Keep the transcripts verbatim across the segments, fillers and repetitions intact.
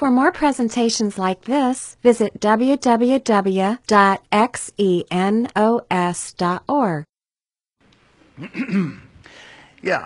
For more presentations like this, visit w w w dot xenos dot org. Yeah.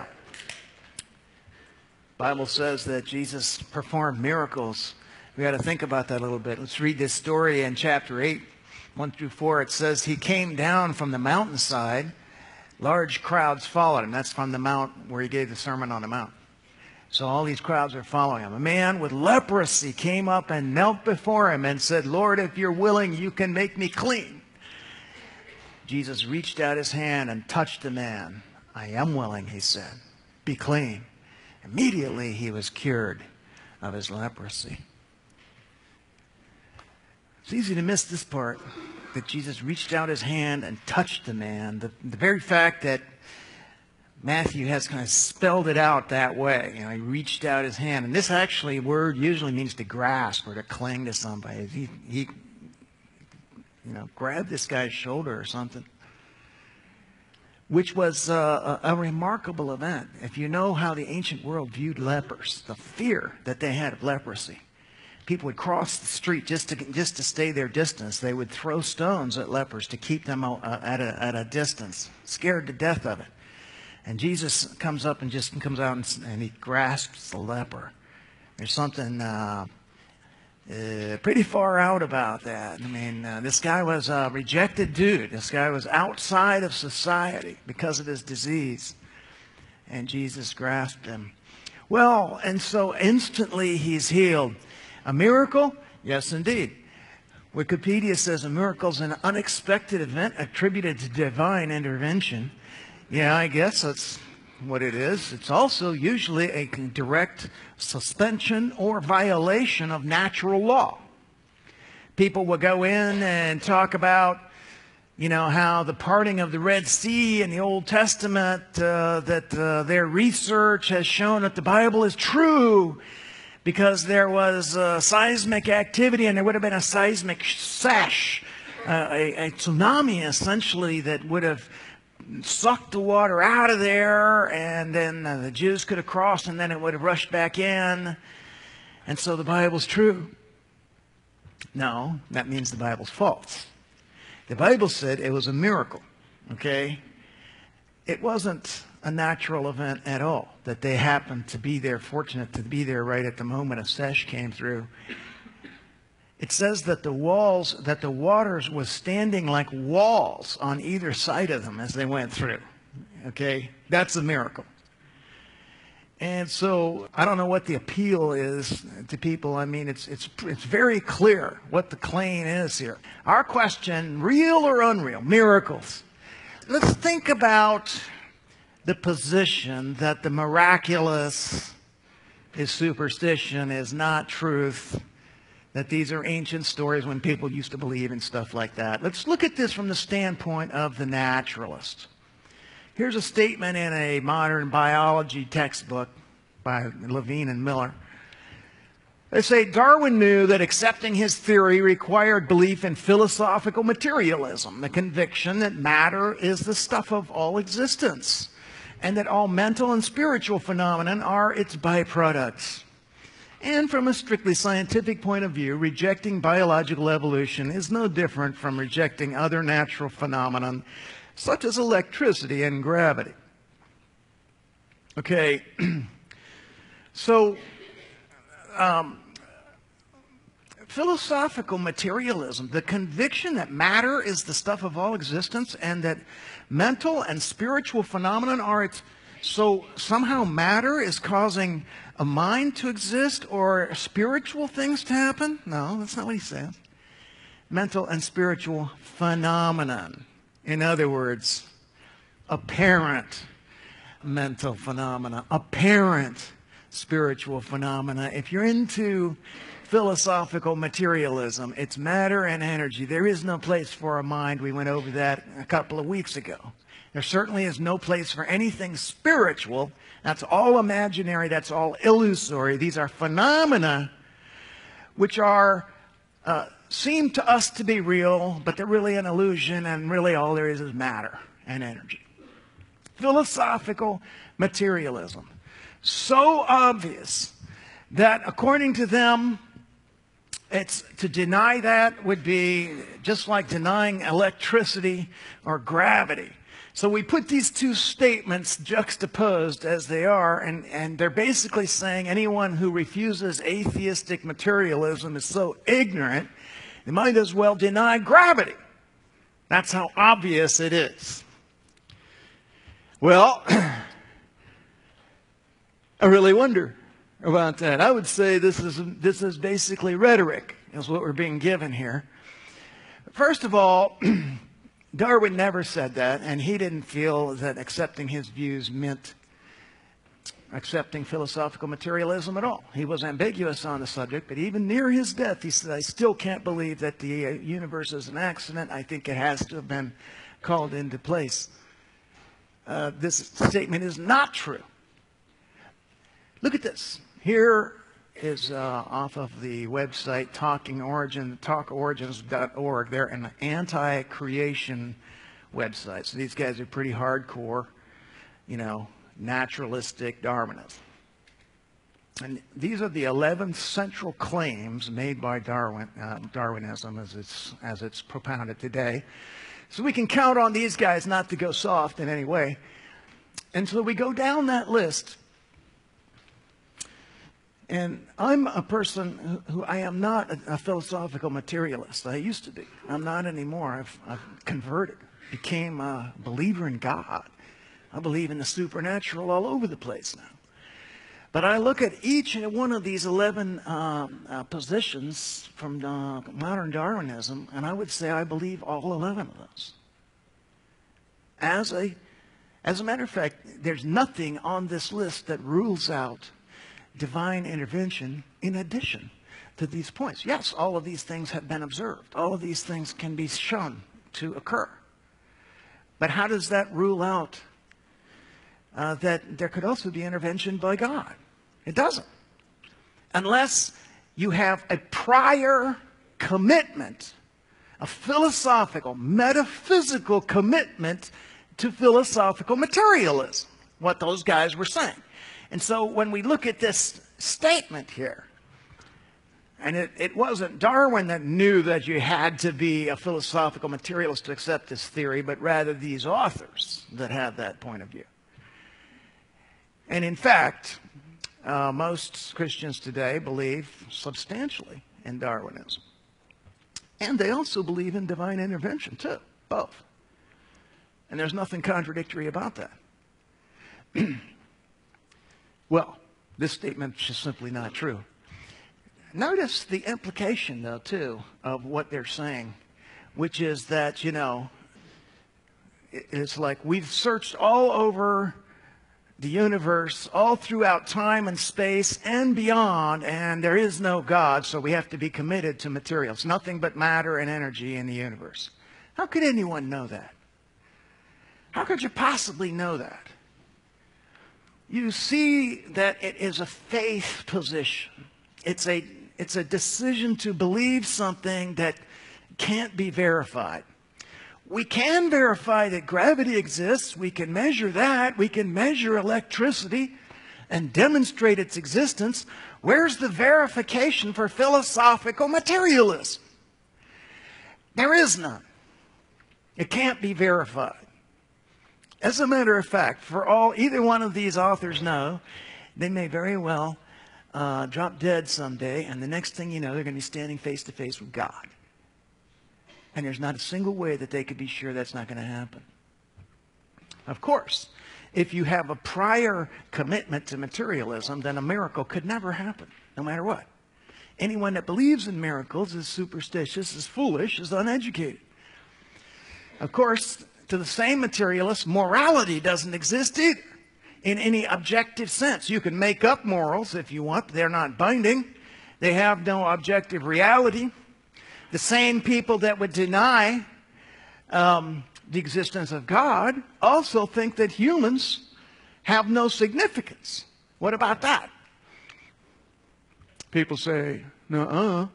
Bible says that Jesus performed miracles. We got to think about that a little bit. Let's read this story in chapter eight, one through four. It says, he came down from the mountainside. Large crowds followed him. That's from the mount where he gave the Sermon on the Mount. So all these crowds are following him. A man with leprosy came up and knelt before him and said, Lord, if you're willing, you can make me clean. Jesus reached out his hand and touched the man. I am willing, he said. Be clean. Immediately he was cured of his leprosy. It's easy to miss this part, that Jesus reached out his hand and touched the man. The, the very fact that Matthew has kind of spelled it out that way. You know, he reached out his hand. And this actually word usually means to grasp or to cling to somebody. He, he you know, grabbed this guy's shoulder or something, which was uh, a, a remarkable event. If you know how the ancient world viewed lepers, the fear that they had of leprosy. People would cross the street just to just to stay their distance. They would throw stones at lepers to keep them uh, at a at a distance, scared to death of it. And Jesus comes up and just comes out and, and he grasps the leper. There's something uh, uh, pretty far out about that. I mean, uh, this guy was a rejected dude. This guy was outside of society because of his disease. And Jesus grasped him. Well, and so instantly he's healed. A miracle? Yes, indeed. Wikipedia says a miracle is an unexpected event attributed to divine intervention. Yeah, I guess that's what it is. It's also usually a direct suspension or violation of natural law. People will go in and talk about, you know, how the parting of the Red Sea in the Old Testament, uh, that uh, their research has shown that the Bible is true because there was uh, seismic activity and there would have been a seismic sash, uh, a, a tsunami essentially that would have sucked the water out of there, and then uh, the Jews could have crossed and then it would have rushed back in. And so the Bible's true. No, that means the Bible's false. The Bible said it was a miracle, okay? It wasn't a natural event at all, that they happened to be there, fortunate to be there right at the moment a sesh came through. It says that the walls, that the waters was standing like walls on either side of them as they went through, okay? That's a miracle. And so I don't know what the appeal is to people. I mean, it's, it's, it's very clear what the claim is here. Our question, real or unreal, miracles. Let's think about the position that the miraculous is superstition, is not truth, that these are ancient stories when people used to believe in stuff like that. Let's look at this from the standpoint of the naturalist. Here's a statement in a modern biology textbook by Levine and Miller. They say, Darwin knew that accepting his theory required belief in philosophical materialism, the conviction that matter is the stuff of all existence, and that all mental and spiritual phenomena are its byproducts. And from a strictly scientific point of view, rejecting biological evolution is no different from rejecting other natural phenomena, such as electricity and gravity. Okay, so um, philosophical materialism, the conviction that matter is the stuff of all existence and that mental and spiritual phenomena are its, so somehow matter is causing a mind to exist or spiritual things to happen? No, that's not what he says. Mental and spiritual phenomenon. In other words, apparent mental phenomena, apparent spiritual phenomena. If you're into philosophical materialism, it's matter and energy. There is no place for a mind. We went over that a couple of weeks ago. There certainly is no place for anything spiritual. That's all imaginary. That's all illusory. These are phenomena which are uh, seem to us to be real, but they're really an illusion, and really all there is is matter and energy. Philosophical materialism. So obvious that according to them, It's, to deny that would be just like denying electricity or gravity. So we put these two statements juxtaposed as they are, and, and they're basically saying anyone who refuses atheistic materialism is so ignorant, they might as well deny gravity. That's how obvious it is. Well, I really wonder about that. I would say this is this is basically rhetoric, is what we're being given here. First of all, Darwin never said that, and he didn't feel that accepting his views meant accepting philosophical materialism at all. He was ambiguous on the subject, but even near his death, he said, I still can't believe that the uh, universe is an accident. I think it has to have been called into place. Uh, this statement is not true. Look at this. Here is uh, off of the website Talking Origin, talk origins dot org. They're an anti-creation website. So these guys are pretty hardcore, you know, naturalistic Darwinism. And these are the eleven central claims made by Darwin, uh, Darwinism as it's, as it's propounded today. So we can count on these guys not to go soft in any way. And so we go down that list. And I'm a person who, who I am not a, a philosophical materialist. I used to be. I'm not anymore. I've, I've converted, became a believer in God. I believe in the supernatural all over the place now. But I look at each and one of these eleven um, uh, positions from uh, modern Darwinism, and I would say I believe all eleven of those. As a, as a matter of fact, there's nothing on this list that rules out divine intervention in addition to these points. Yes, all of these things have been observed. All of these things can be shown to occur. But how does that rule out uh, that there could also be intervention by God? It doesn't. Unless you have a prior commitment, a philosophical, metaphysical commitment to philosophical materialism, what those guys were saying. And so when we look at this statement here, and it, it wasn't Darwin that knew that you had to be a philosophical materialist to accept this theory, but rather these authors that had that point of view. And in fact, uh, most Christians today believe substantially in Darwinism. And they also believe in divine intervention too, both. And there's nothing contradictory about that. Well, this statement is just simply not true. Notice the implication, though, too, of what they're saying, which is that, you know, it's like we've searched all over the universe, all throughout time and space and beyond, and there is no God, so we have to be committed to materials. Nothing but matter and energy in the universe. How could anyone know that? How could you possibly know that? You see that it is a faith position. It's a, it's a decision to believe something that can't be verified. We can verify that gravity exists. We can measure that. We can measure electricity and demonstrate its existence. Where's the verification for philosophical materialism? There is none. It can't be verified. As a matter of fact, for all either one of these authors know, they may very well uh, drop dead someday, and the next thing you know, they're going to be standing face to face with God. And there's not a single way that they could be sure that's not going to happen. Of course, if you have a prior commitment to materialism, then a miracle could never happen, no matter what. Anyone that believes in miracles is superstitious, is foolish, is uneducated. Of course, to the same materialist, morality doesn't exist either in any objective sense. You can make up morals if you want, but they're not binding. They have no objective reality. The same people that would deny um, the existence of God also think that humans have no significance. What about that? People say, nuh-uh,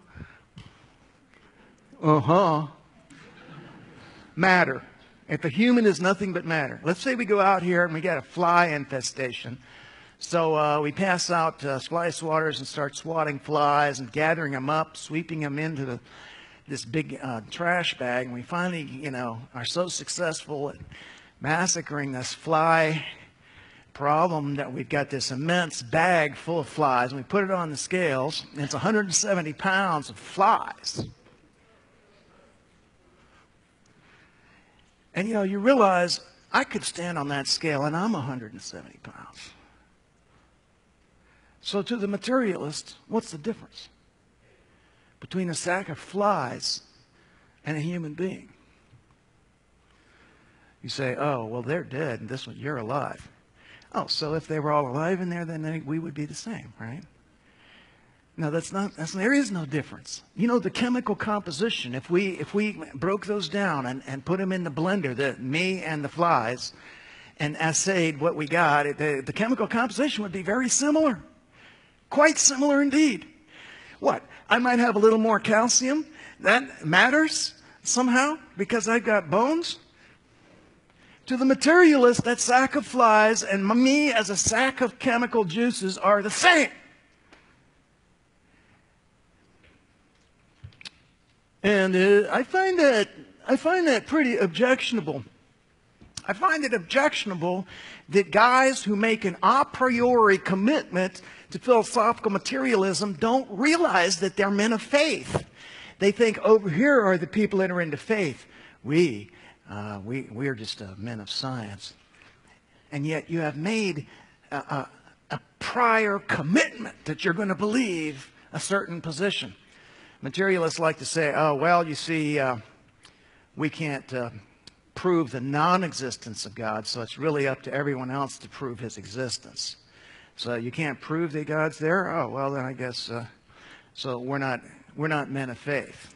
uh-huh, matter. If a human is nothing but matter. Let's say we go out here and we got a fly infestation So uh, we pass out uh, fly swatters and start swatting flies and gathering them up, sweeping them into the, this big uh, trash bag. And we finally, you know, are so successful at massacring this fly problem that we've got this immense bag full of flies. And we put it on the scales, and it's one hundred seventy pounds of flies. And, you know, you realize I could stand on that scale, and I'm one hundred seventy pounds. So to the materialist, what's the difference between a sack of flies and a human being? You say, oh, well, they're dead, and this one, you're alive. Oh, so if they were all alive in there, then they, we would be the same, right? No, that's not, that's, there is no difference. You know, the chemical composition, if we, if we broke those down and, and put them in the blender, the, me and the flies, and assayed what we got, it, the, the chemical composition would be very similar. Quite similar indeed. What? I might have a little more calcium. That matters somehow because I've got bones. To the materialist, that sack of flies and me as a sack of chemical juices are the same. And uh, I find that I find that pretty objectionable. I find it objectionable that guys who make an a priori commitment to philosophical materialism don't realize that they're men of faith. They think over here are the people that are into faith. We, uh, we, we're just uh, men of science. And yet you have made a, a, a prior commitment that you're going to believe a certain position. Materialists like to say, oh, well, you see, uh, we can't uh, prove the non-existence of God, so it's really up to everyone else to prove his existence. So you can't prove that God's there? Oh, well, then I guess, uh, so we're not, we're not men of faith.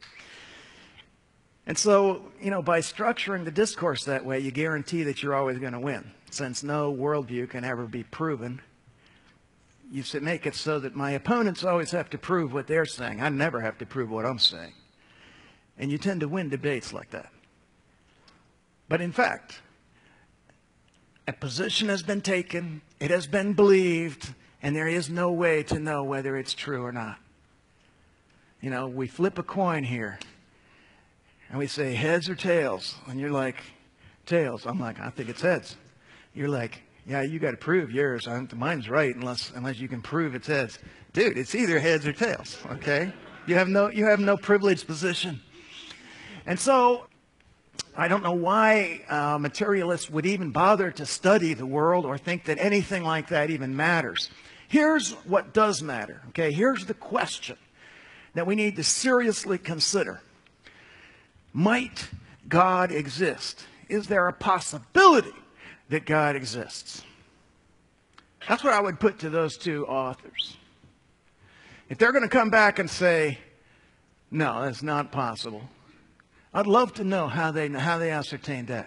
And so, you know, by structuring the discourse that way, you guarantee that you're always going to win. Since no worldview can ever be proven, you make it so that my opponents always have to prove what they're saying. I never have to prove what I'm saying. And you tend to win debates like that. But in fact, a position has been taken, it has been believed, and there is no way to know whether it's true or not. You know, we flip a coin here, and we say heads or tails, and you're like, tails. I'm like, I think it's heads. You're like, yeah, you got to prove yours. Mine's right unless unless you can prove it's heads. Dude, it's either heads or tails, okay? You have no, you have no privileged position. And so I don't know why uh, materialists would even bother to study the world or think that anything like that even matters. Here's what does matter, okay? Here's the question that we need to seriously consider. Might God exist? Is there a possibility that God exists? That's what I would put to those two authors. If they're going to come back and say, no, that's not possible, I'd love to know how they, how they ascertained that.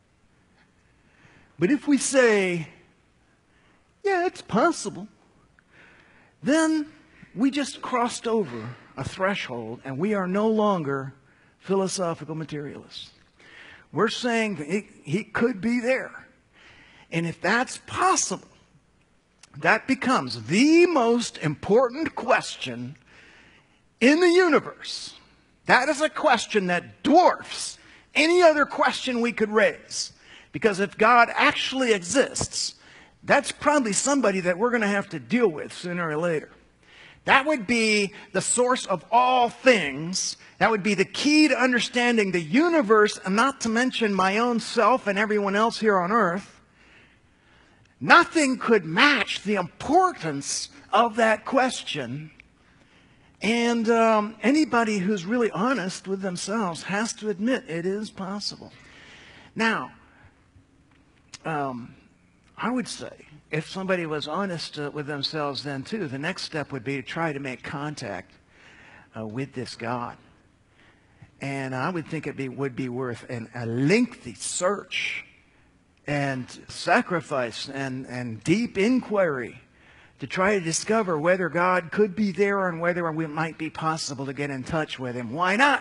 But if we say, yeah, it's possible, then we just crossed over a threshold and we are no longer philosophical materialists. We're saying that he, he could be there. And if that's possible, that becomes the most important question in the universe. That is a question that dwarfs any other question we could raise. Because if God actually exists, that's probably somebody that we're going to have to deal with sooner or later. That would be the source of all things. That would be the key to understanding the universe, and not to mention my own self and everyone else here on earth. Nothing could match the importance of that question. And um, anybody who's really honest with themselves has to admit it is possible. Now, um, I would say, if somebody was honest uh, with themselves then too, the next step would be to try to make contact uh, with this God. And I would think it be, would be worth an, a lengthy search and sacrifice and, and deep inquiry to try to discover whether God could be there and whether it might be possible to get in touch with him. Why not?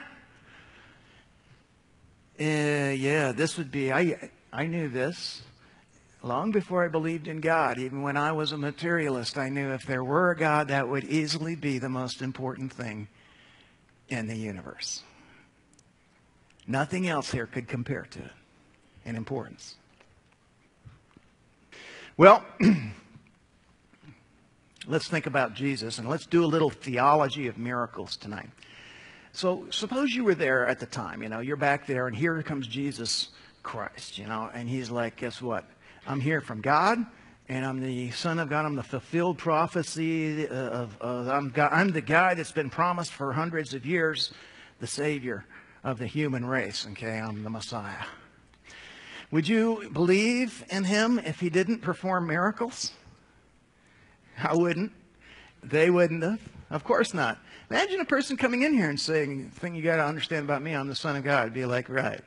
Uh, yeah, this would be, I, I knew this. Long before I believed in God, even when I was a materialist, I knew if there were a God, that would easily be the most important thing in the universe. Nothing else here could compare to it in importance. Well, let's think about Jesus, and let's do a little theology of miracles tonight. So suppose you were there at the time, you know, you're back there, and here comes Jesus Christ, you know, and he's like, guess what? I'm here from God, and I'm the Son of God. I'm the fulfilled prophecy of, of I'm, God, I'm the guy that's been promised for hundreds of years, the Savior of the human race. Okay, I'm the Messiah. Would you believe in him if he didn't perform miracles? I wouldn't. They wouldn't have. Of course not. Imagine a person coming in here and saying, the thing you got to understand about me, I'm the Son of God. I'd be like, right.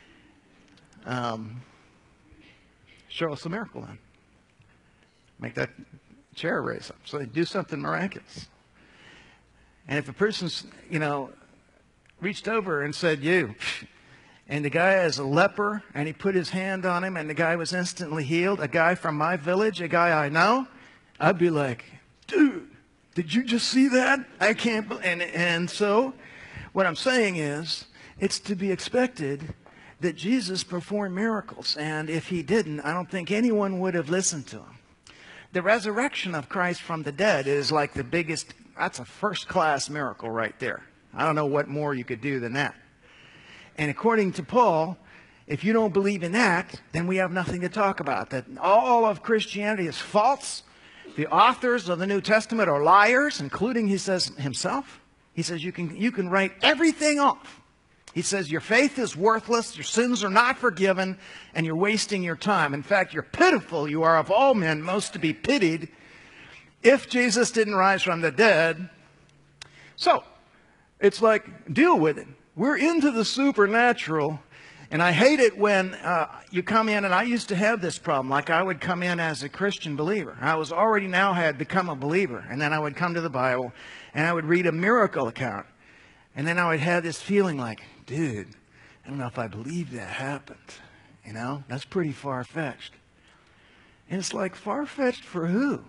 Um... Show us a miracle then. Make that chair raise up. So they do something miraculous. And if a person's, you know, reached over and said, you, and the guy is a leper, and he put his hand on him, and the guy was instantly healed, a guy from my village, a guy I know, I'd be like, dude, did you just see that? I can't believe. And, and so what I'm saying is, it's to be expected that Jesus performed miracles, and if he didn't, I don't think anyone would have listened to him. The resurrection of Christ from the dead is like the biggest, that's a first-class miracle right there. I don't know what more you could do than that. And according to Paul, if you don't believe in that, then we have nothing to talk about. That all of Christianity is false. The authors of the New Testament are liars, including, he says, himself. He says you can, you can write everything off. He says your faith is worthless, your sins are not forgiven, and you're wasting your time. In fact, you're pitiful. You are of all men most to be pitied if Jesus didn't rise from the dead. So, it's like, deal with it. We're into the supernatural, and I hate it when uh, you come in, and I used to have this problem. Like I would come in as a Christian believer. I was already now had become a believer, and then I would come to the Bible, and I would read a miracle account. And then I would have this feeling like, dude, I don't know if I believe that happened. You know, that's pretty far-fetched. And it's like, far-fetched for who?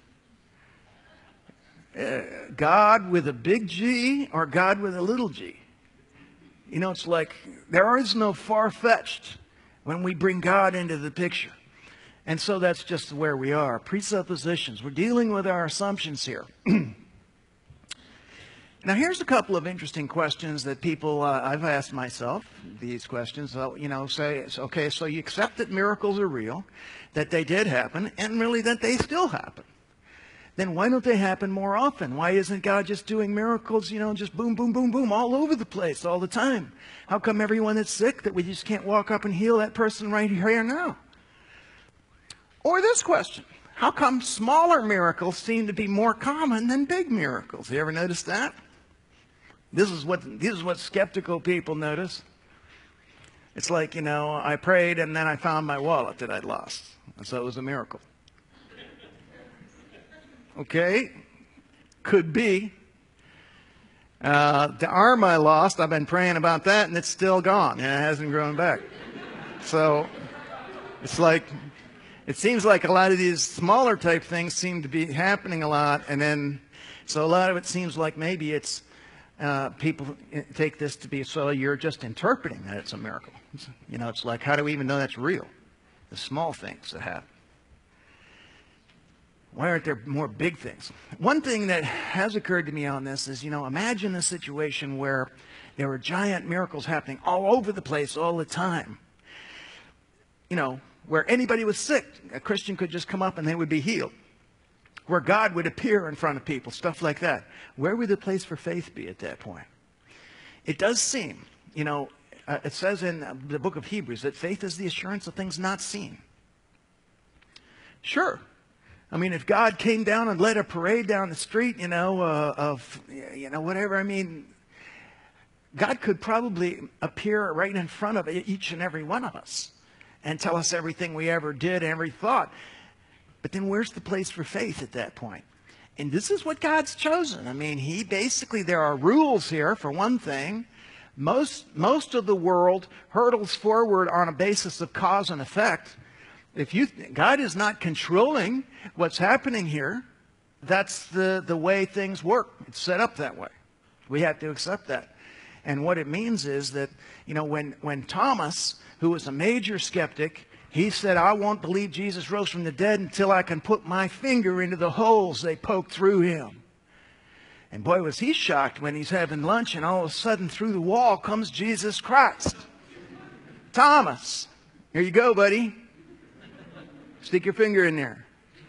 Uh, God with a big G or God with a little g? You know, it's like, there is no far-fetched when we bring God into the picture. And so that's just where we are. Presuppositions. We're dealing with our assumptions here. Now, here's a couple of interesting questions that people, uh, I've asked myself these questions. So, you know, say, okay, so you accept that miracles are real, that they did happen, and really that they still happen. Then why don't they happen more often? Why isn't God just doing miracles, you know, just boom, boom, boom, boom, all over the place all the time? How come everyone that's sick that we just can't walk up and heal that person right here now? Or this question, how come smaller miracles seem to be more common than big miracles? You ever notice that? This is what this is what skeptical people notice. It's like, you know, I prayed and then I found my wallet that I'd lost. And so it was a miracle. Okay, could be. Uh, the arm I lost, I've been praying about that and it's still gone. And it hasn't grown back. So it's like, it seems like a lot of these smaller type things seem to be happening a lot. And then, so a lot of it seems like maybe it's, Uh, people take this to be, so you're just interpreting that it's a miracle. It's, you know, it's like, how do we even know that's real? The small things that happen. Why aren't there more big things? One thing that has occurred to me on this is, you know, imagine a situation where there were giant miracles happening all over the place all the time. You know, where anybody was sick, a Christian could just come up and they would be healed. Where God would appear in front of people, stuff like that. Where would the place for faith be at that point? It does seem, you know, uh, it says in the book of Hebrews that faith is the assurance of things not seen. Sure. I mean, if God came down and led a parade down the street, you know, uh, of, you know, whatever, I mean, God could probably appear right in front of each and every one of us and tell us everything we ever did, every thought. But then where's the place for faith at that point? And this is what God's chosen. I mean, he basically, there are rules here, for one thing. Most, most of the world hurdles forward on a basis of cause and effect. If you, God is not controlling what's happening here. That's the, the way things work. It's set up that way. We have to accept that. And what it means is that, you know, when, when Thomas, who was a major skeptic, he said, I won't believe Jesus rose from the dead until I can put my finger into the holes they poked through him. And boy, was he shocked when he's having lunch and all of a sudden through the wall comes Jesus Christ. Thomas, here you go, buddy. Stick your finger in there.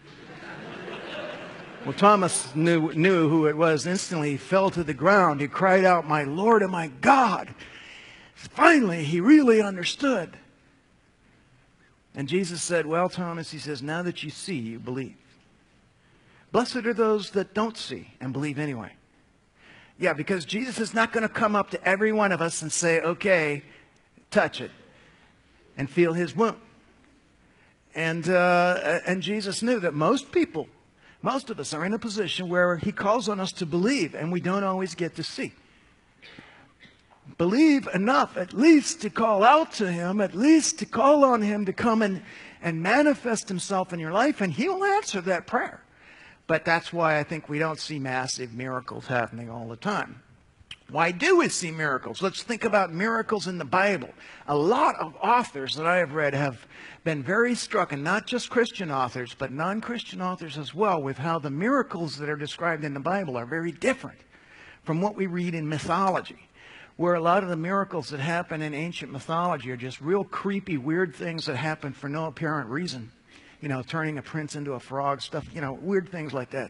Well, Thomas knew, knew who it was. Instantly, he fell to the ground. He cried out, my Lord and my God. Finally, he really understood. And Jesus said, well, Thomas, he says, now that you see, you believe. Blessed are those that don't see and believe anyway. Yeah, because Jesus is not going to come up to every one of us and say, okay, touch it and feel his wound. And, uh, and Jesus knew that most people, most of us are in a position where he calls on us to believe, and we don't always get to see. Believe enough, at least to call out to him, at least to call on him to come and, and manifest himself in your life, and he will answer that prayer. But that's why I think we don't see massive miracles happening all the time. Why do we see miracles? Let's think about miracles in the Bible. A lot of authors that I have read have been very struck, and not just Christian authors, but non-Christian authors as well, with how the miracles that are described in the Bible are very different from what we read in mythology, where a lot of the miracles that happen in ancient mythology are just real creepy, weird things that happen for no apparent reason. You know, turning a prince into a frog, stuff, you know, weird things like that.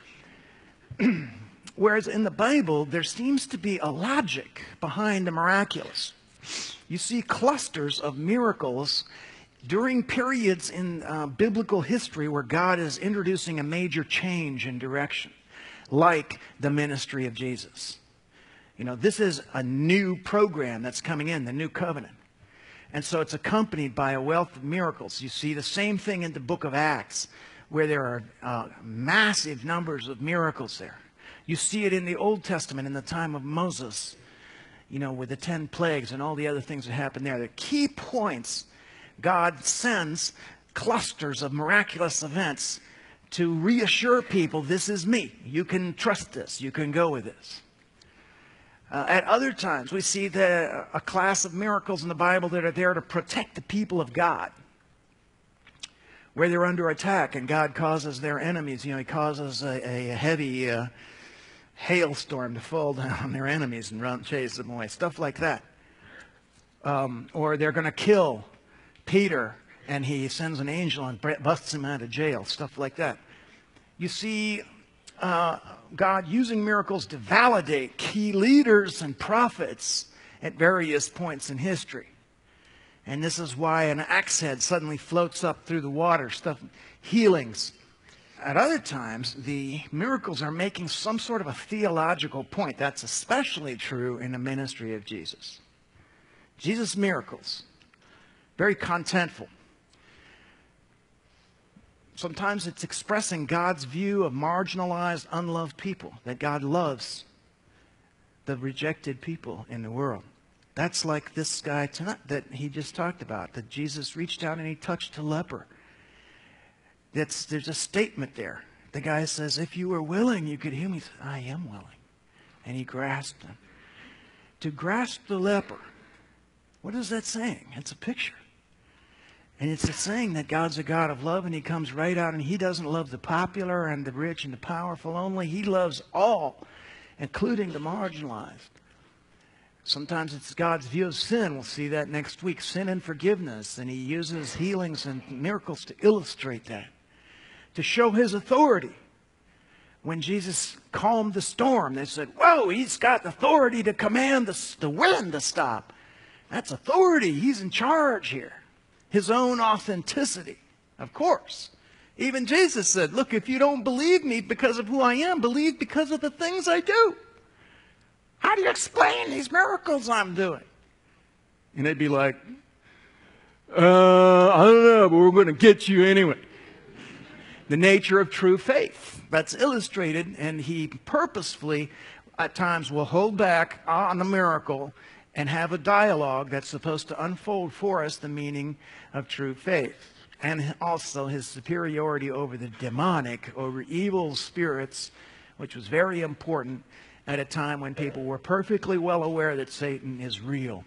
Whereas in the Bible, there seems to be a logic behind the miraculous. You see clusters of miracles during periods in uh, biblical history where God is introducing a major change in direction, like the ministry of Jesus. You know, this is a new program that's coming in, the new covenant. And so it's accompanied by a wealth of miracles. You see the same thing in the book of Acts, where there are uh, massive numbers of miracles there. You see it in the Old Testament in the time of Moses, you know, with the ten plagues and all the other things that happen there. The key points, God sends clusters of miraculous events to reassure people, this is me. You can trust this. You can go with this. Uh, at other times, we see the, a class of miracles in the Bible that are there to protect the people of God, where they're under attack and God causes their enemies, you know, he causes a, a heavy uh, hailstorm to fall down on their enemies and run, chase them away, stuff like that. Um, or they're going to kill Peter and he sends an angel and busts him out of jail, stuff like that. You see uh, God using miracles to validate key leaders and prophets at various points in history. And this is why an axe head suddenly floats up through the water, stuff, healings. At other times, the miracles are making some sort of a theological point. That's especially true in the ministry of Jesus. Jesus' miracles, very contentful. Sometimes it's expressing God's view of marginalized, unloved people, that God loves the rejected people in the world. That's like this guy tonight that he just talked about, that Jesus reached out and he touched a leper. That's, there's a statement there. The guy says, if you were willing, you could heal me. He says, I am willing. And he grasped him. To grasp the leper, what is that saying? It's a picture. And it's a saying that God's a God of love, and he comes right out, and he doesn't love the popular and the rich and the powerful only. He loves all, including the marginalized. Sometimes it's God's view of sin. We'll see that next week. Sin and forgiveness. And he uses healings and miracles to illustrate that. To show his authority. When Jesus calmed the storm, they said, whoa, he's got authority to command the, the wind to stop. That's authority. He's in charge here. His own authenticity, of course. Even Jesus said, look, if you don't believe me because of who I am, believe because of the things I do. How do you explain these miracles I'm doing? And they'd be like, uh, I don't know, but we're going to get you anyway. The nature of true faith. That's illustrated, and he purposefully, at times, will hold back on the miracle and have a dialogue that's supposed to unfold for us the meaning of true faith. and also his superiority over the demonic, over evil spirits, which was very important at a time when people were perfectly well aware that Satan is real.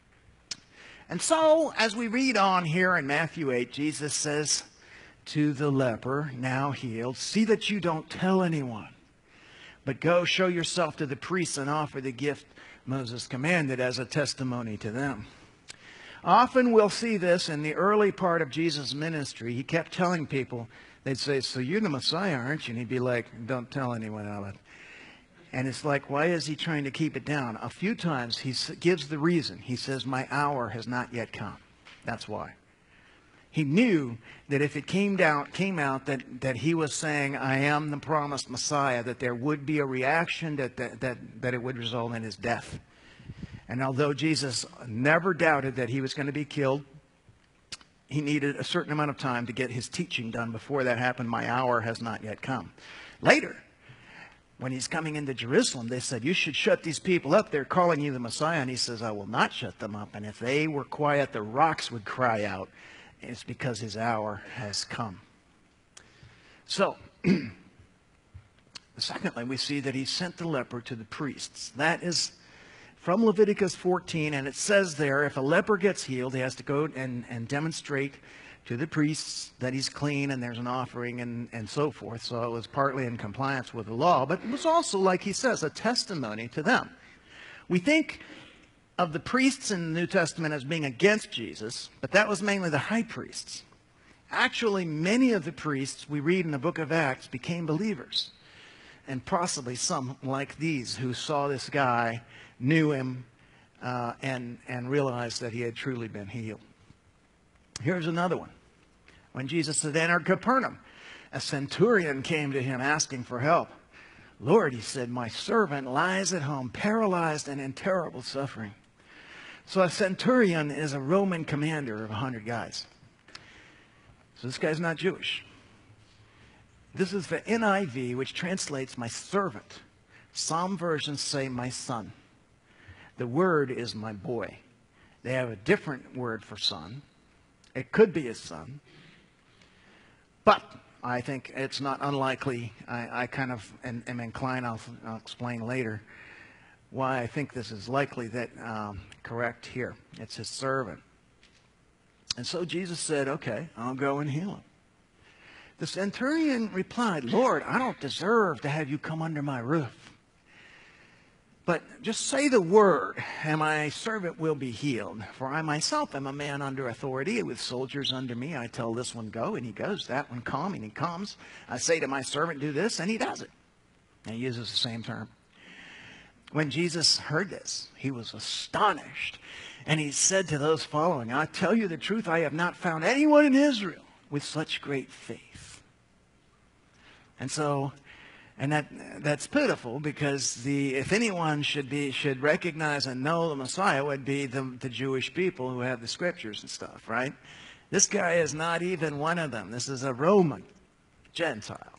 And so, as we read on here in Matthew eight, Jesus says to the leper, now healed, see that you don't tell anyone, but go show yourself to the priests and offer the gift Moses commanded as a testimony to them. Often we'll see this in the early part of Jesus' ministry. He kept telling people, they'd say, so you're the Messiah, aren't you? And he'd be like, don't tell anyone about it. And it's like, why is he trying to keep it down? A few times he gives the reason. He says, my hour has not yet come. That's why. He knew that if it came down, came out that, that he was saying, I am the promised Messiah, that there would be a reaction, that, that, that, that it would result in his death. And although Jesus never doubted that he was going to be killed, he needed a certain amount of time to get his teaching done before that happened. My hour has not yet come. Later, when he's coming into Jerusalem, they said, you should shut these people up. They're calling you the Messiah. And he says, I will not shut them up. And if they were quiet, the rocks would cry out. It's because his hour has come. So, secondly, we see that he sent the leper to the priests. That is from Leviticus fourteen, and it says there, if a leper gets healed, he has to go and, and demonstrate to the priests that he's clean and there's an offering and, and so forth. So it was partly in compliance with the law, but it was also, like he says, a testimony to them. We think of the priests in the New Testament as being against Jesus, but that was mainly the high priests. Actually, many of the priests we read in the book of Acts became believers, and possibly some like these who saw this guy, knew him, uh, and, and realized that he had truly been healed. Here's another one. When Jesus had entered Capernaum, a centurion came to him asking for help. Lord, he said, my servant lies at home, paralyzed and in terrible suffering. So a centurion is a Roman commander of a hundred guys. So this guy's not Jewish. This is the N I V, which translates my servant. Some versions say my son. The word is my boy. They have a different word for son. It could be his son. But I think it's not unlikely. I, I kind of am, am inclined, I'll, I'll explain later, why I think this is likely that um, correct here. It's his servant. And so Jesus said, okay, I'll go and heal him. The centurion replied, Lord, I don't deserve to have you come under my roof. But just say the word, and my servant will be healed. For I myself am a man under authority, with soldiers under me. I tell this one, go, and he goes. That one, come, and he comes. I say to my servant, do this, and he does it. And he uses the same term. When Jesus heard this, he was astonished. And he said to those following, I tell you the truth, I have not found anyone in Israel with such great faith. And so, and that that's pitiful, because the if anyone should be should recognize and know the Messiah would be the, the Jewish people who have the scriptures and stuff, right? This guy is not even one of them. This is a Roman Gentile.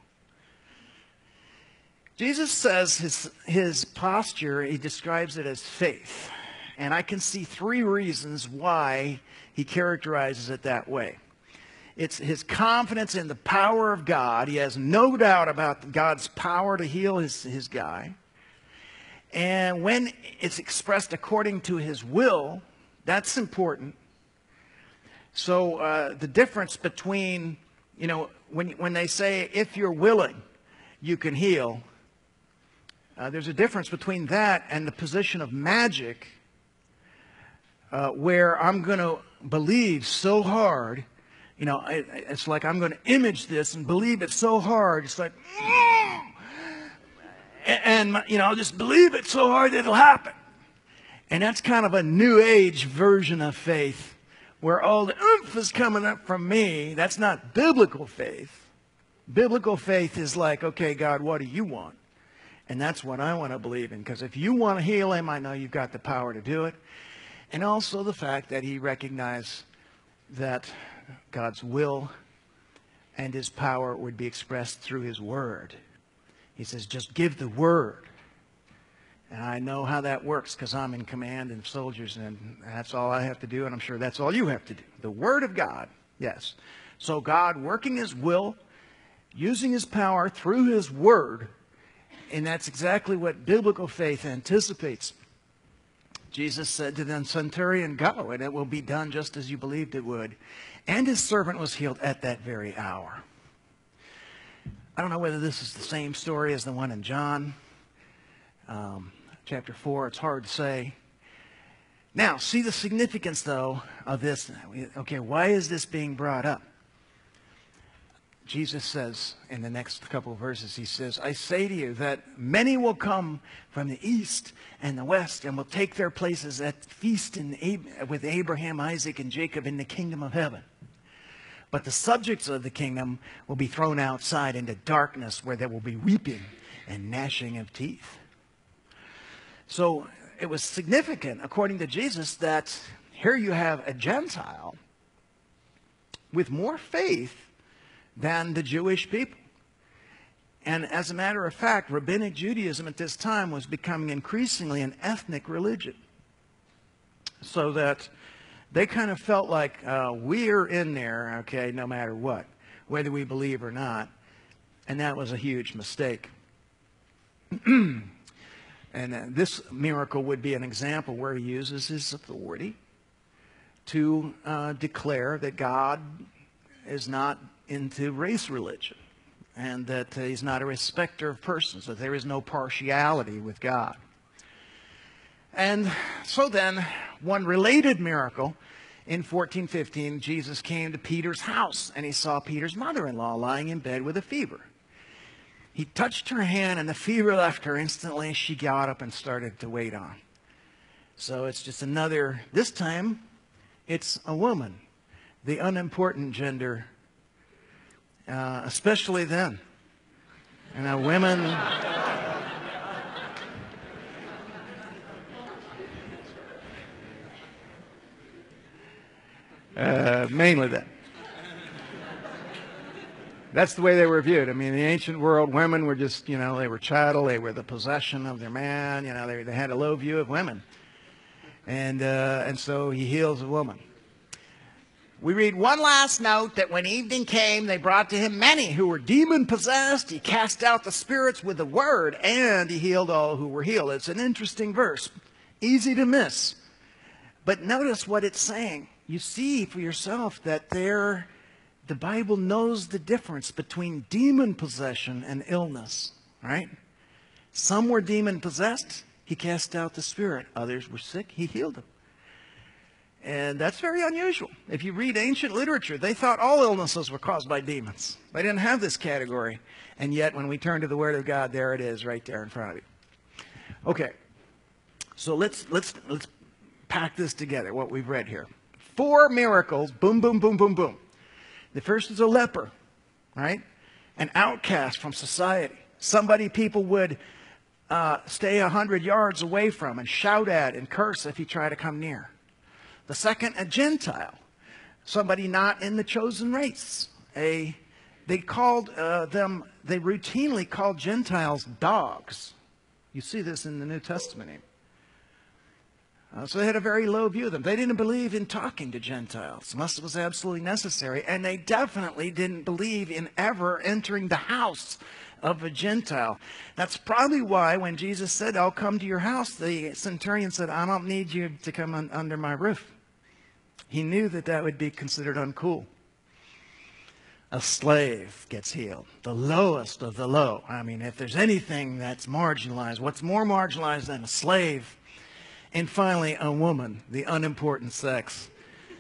Jesus says his, his posture, he describes it as faith. And I can see three reasons why he characterizes it that way. It's his confidence in the power of God. He has no doubt about God's power to heal his, his guy. And when it's expressed according to his will, that's important. So uh, the difference between, you know, when, when they say, if you're willing, you can heal. Uh, there's a difference between that and the position of magic, uh, where I'm going to believe so hard. You know, it, it's like I'm going to image this and believe it so hard. It's like, mm! and, you know, I'll just believe it so hard that it'll happen. And that's kind of a new age version of faith, where all the oomph is coming up from me. That's not biblical faith. Biblical faith is like, okay, God, what do you want? And that's what I want to believe in. Because if you want to heal him, I know you've got the power to do it. And also the fact that he recognized that God's will and his power would be expressed through his word. He says, just give the word. And I know how that works, because I'm in command and soldiers, and that's all I have to do, and I'm sure that's all you have to do. The word of God, yes. So God working his will, using his power through his word, and that's exactly what biblical faith anticipates. Jesus said to the centurion, "Go, and it will be done just as you believed it would." And his servant was healed at that very hour. I don't know whether this is the same story as the one in John um, chapter four. It's hard to say. Now, see the significance, though, of this. Okay, why is this being brought up? Jesus says in the next couple of verses, he says, "I say to you that many will come from the east and the west and will take their places at feast in Ab- with Abraham, Isaac, and Jacob in the kingdom of heaven. But the subjects of the kingdom will be thrown outside into darkness, where there will be weeping and gnashing of teeth." So it was significant, according to Jesus, that here you have a Gentile with more faith than the Jewish people. And as a matter of fact, Rabbinic Judaism at this time was becoming increasingly an ethnic religion. So that they kind of felt like uh, we're in there, okay, no matter what, whether we believe or not. And that was a huge mistake. And uh, this miracle would be an example where he uses his authority to uh, declare that God is not into race religion, and that uh, he's not a respecter of persons, that there is no partiality with God. And so then, one related miracle, in fourteen fifteen, Jesus came to Peter's house, and he saw Peter's mother-in-law lying in bed with a fever. He touched her hand, and the fever left her instantly. She got up and started to wait on. So it's just another, this time, it's a woman, the unimportant gender, uh, especially then. And now women... Uh, mainly that. That's the way they were viewed. I mean, in the ancient world, women were just, you know, they were chattel. They were the possession of their man. You know, they, they had a low view of women. And, uh, and so he heals a woman. We read one last note that when evening came, they brought to him many who were demon-possessed. He cast out the spirits with the word, and he healed all who were healed. It's an interesting verse. Easy to miss. But notice what it's saying. You see for yourself that there, the Bible knows the difference between demon possession and illness, right? Some were demon possessed. He cast out the spirit. Others were sick. He healed them. And that's very unusual. If you read ancient literature, they thought all illnesses were caused by demons. They didn't have this category. And yet, when we turn to the Word of God, there it is right there in front of you. Okay. So let's, let's, let's pack this together, what we've read here. Four miracles, boom, boom, boom, boom, boom. The first is a leper, right? An outcast from society. Somebody people would uh, stay a hundred yards away from and shout at and curse if he tried to come near. The second, a Gentile. Somebody not in the chosen race. A, they called uh, them, they routinely called Gentiles dogs. You see this in the New Testament even. Uh, so they had a very low view of them. They didn't believe in talking to Gentiles unless it was absolutely necessary. And they definitely didn't believe in ever entering the house of a Gentile. That's probably why when Jesus said, "I'll come to your house," the centurion said, "I don't need you to come un- under my roof." He knew that that would be considered uncool. A slave gets healed. The lowest of the low. I mean, if there's anything that's marginalized, what's more marginalized than a slave? And finally, a woman, the unimportant sex.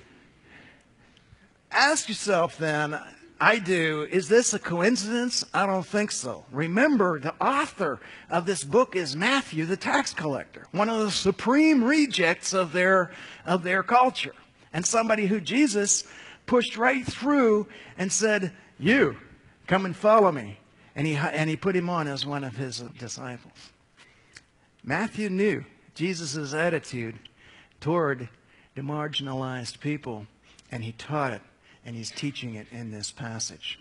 Ask yourself then, I do, is this a coincidence? I don't think so. Remember, the author of this book is Matthew, the tax collector, one of the supreme rejects of their, of their culture. And somebody who Jesus pushed right through and said, "You, come and follow me." And he, and he put him on as one of his disciples. Matthew knew Jesus' attitude toward the marginalized people, and he taught it, and he's teaching it in this passage.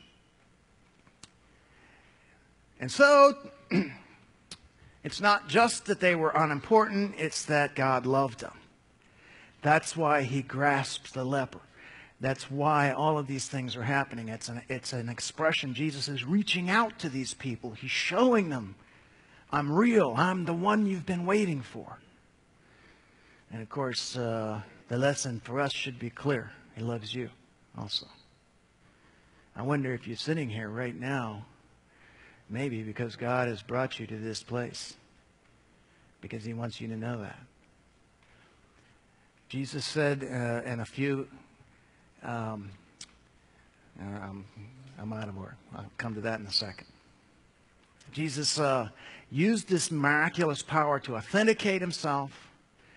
And so, it's not just that they were unimportant, it's that God loved them. That's why he grasped the leper. That's why all of these things are happening. It's an, it's an expression. Jesus is reaching out to these people. He's showing them, I'm real. I'm the one you've been waiting for. And of course, uh, the lesson for us should be clear. He loves you also. I wonder if you're sitting here right now, maybe because God has brought you to this place, because He wants you to know that. Jesus said uh, in a few, um, I'm, I'm out of word. I'll come to that in a second. Jesus uh, used this miraculous power to authenticate Himself.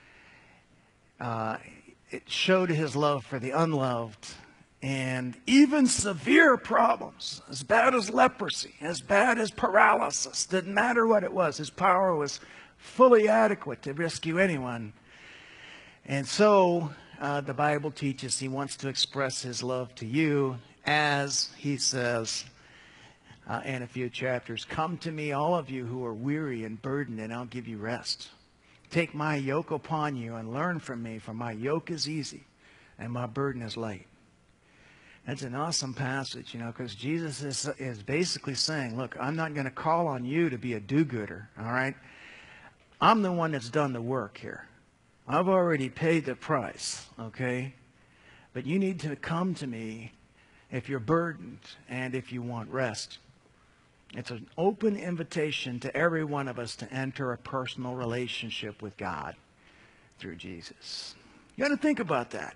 Uh, it showed His love for the unloved. And even severe problems, as bad as leprosy, as bad as paralysis, didn't matter what it was. His power was fully adequate to rescue anyone. And so uh, the Bible teaches He wants to express His love to you as He says uh, in a few chapters, come to me, all of you who are weary and burdened, and I'll give you rest. Take my yoke upon you and learn from me, for my yoke is easy and my burden is light. That's an awesome passage, you know, because Jesus is, is basically saying, look, I'm not going to call on you to be a do-gooder, all right? I'm the one that's done the work here. I've already paid the price, okay? But you need to come to me if you're burdened and if you want rest. It's an open invitation to every one of us to enter a personal relationship with God through Jesus. You got to think about that.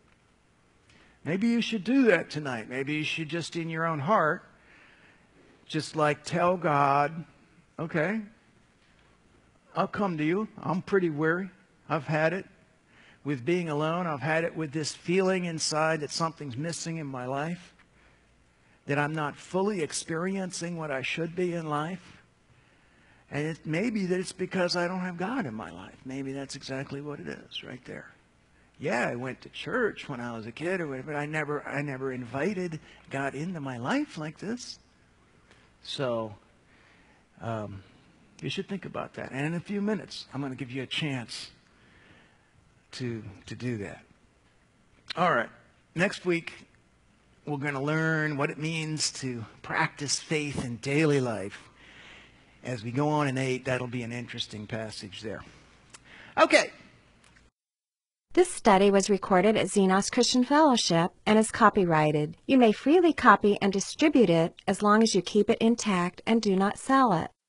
Maybe you should do that tonight. Maybe you should just in your own heart, just like tell God, okay, I'll come to you. I'm pretty weary. I've had it with being alone. I've had it with this feeling inside that something's missing in my life, that I'm not fully experiencing what I should be in life. And it may be that it's because I don't have God in my life. Maybe that's exactly what it is right there. Yeah, I went to church when I was a kid or whatever, but I never, I never invited God into my life like this. So, um, you should think about that. And in a few minutes, I'm going to give you a chance to, to do that. All right. Next week, we're going to learn what it means to practice faith in daily life. As we go on in eight, that'll be an interesting passage there. Okay. This study was recorded at Xenos Christian Fellowship and is copyrighted. You may freely copy and distribute it as long as you keep it intact and do not sell it.